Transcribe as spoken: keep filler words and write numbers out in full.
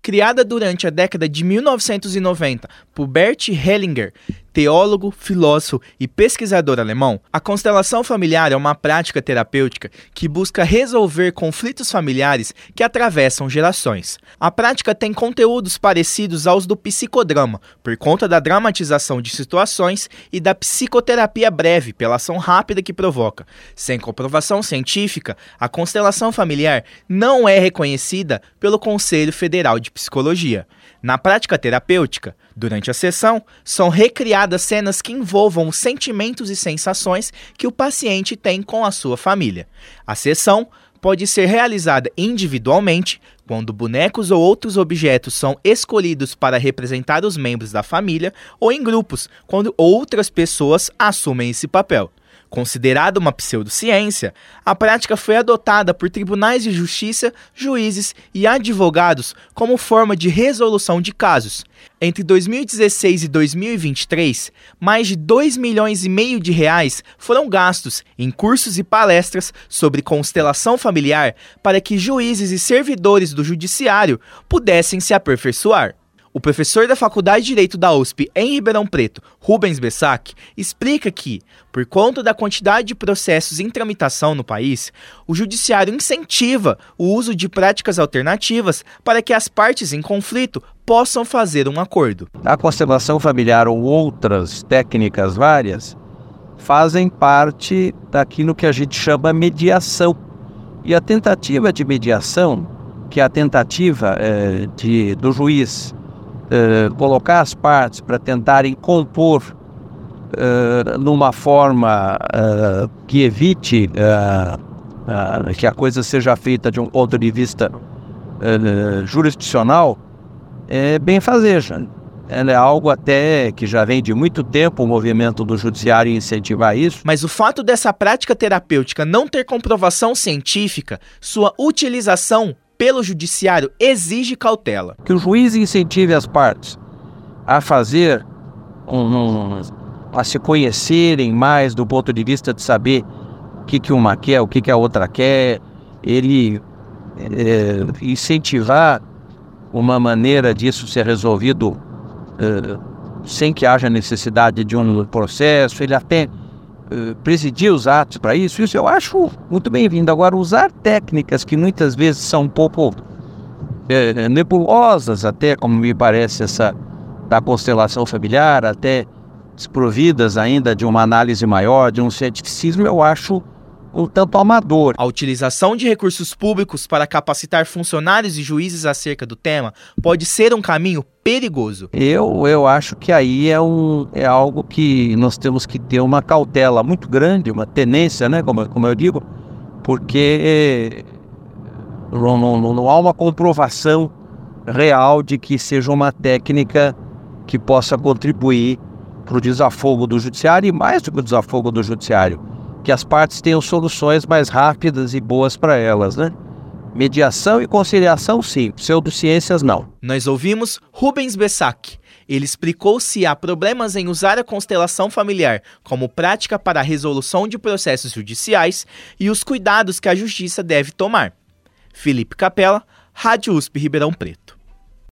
Criada durante a década de mil novecentos e noventa por Bert Hellinger, teólogo, filósofo e pesquisador alemão, a constelação familiar é uma prática terapêutica que busca resolver conflitos familiares que atravessam gerações. A prática tem conteúdos parecidos aos do psicodrama, por conta da dramatização de situações e da psicoterapia breve pela ação rápida que provoca. Sem comprovação científica, a constelação familiar não é reconhecida pelo Conselho Federal de Psicologia. Na prática terapêutica, durante a sessão, são recriadas cenas que envolvam os sentimentos e sensações que o paciente tem com a sua família. A sessão pode ser realizada individualmente, quando bonecos ou outros objetos são escolhidos para representar os membros da família, ou em grupos, quando outras pessoas assumem esse papel. Considerada uma pseudociência, a prática foi adotada por tribunais de justiça, juízes e advogados como forma de resolução de casos. Entre dois mil e dezesseis e dois mil e vinte e três, mais de dois milhões e meio de reais foram gastos em cursos e palestras sobre constelação familiar para que juízes e servidores do judiciário pudessem se aperfeiçoar. O professor da Faculdade de Direito da U S P em Ribeirão Preto, Rubens Bessac, explica que, por conta da quantidade de processos em tramitação no país, o judiciário incentiva o uso de práticas alternativas para que as partes em conflito possam fazer um acordo. A constelação familiar ou outras técnicas várias fazem parte daquilo que a gente chama mediação. E a tentativa de mediação, que é a tentativa é, de, do juiz Uh, colocar as partes para tentarem compor uh, numa forma uh, que evite uh, uh, que a coisa seja feita de um ponto de vista uh, jurisdicional, é bem fazeja. Ela é algo até que já vem de muito tempo o movimento do judiciário incentivar isso. Mas o fato dessa prática terapêutica não ter comprovação científica, sua utilização pelo judiciário exige cautela. Que o juiz incentive as partes a fazer, um, um, a se conhecerem mais do ponto de vista de saber o que, que uma quer, o que, que a outra quer, ele é, incentivar uma maneira disso ser resolvido é, sem que haja necessidade de um processo, ele até Uh, presidir os atos para isso, isso eu acho muito bem-vindo. Agora, usar técnicas que muitas vezes são um pouco é, nebulosas, até como me parece essa da constelação familiar, até desprovidas ainda de uma análise maior, de um cientificismo, eu acho um tanto amador. A utilização de recursos públicos para capacitar funcionários e juízes acerca do tema pode ser um caminho perigoso. Eu, eu acho que aí é, um, é algo que nós temos que ter uma cautela muito grande, uma tenência, né, como, como eu digo, porque não, não, não há uma comprovação real de que seja uma técnica que possa contribuir para o desafogo do judiciário, e mais do que o desafogo do judiciário, que as partes tenham soluções mais rápidas e boas para elas, né? Mediação e conciliação, sim. Pseudociências, não. Nós ouvimos Rubens Bessac. Ele explicou se há problemas em usar a constelação familiar como prática para a resolução de processos judiciais e os cuidados que a justiça deve tomar. Felipe Capella, Rádio U S P Ribeirão Preto.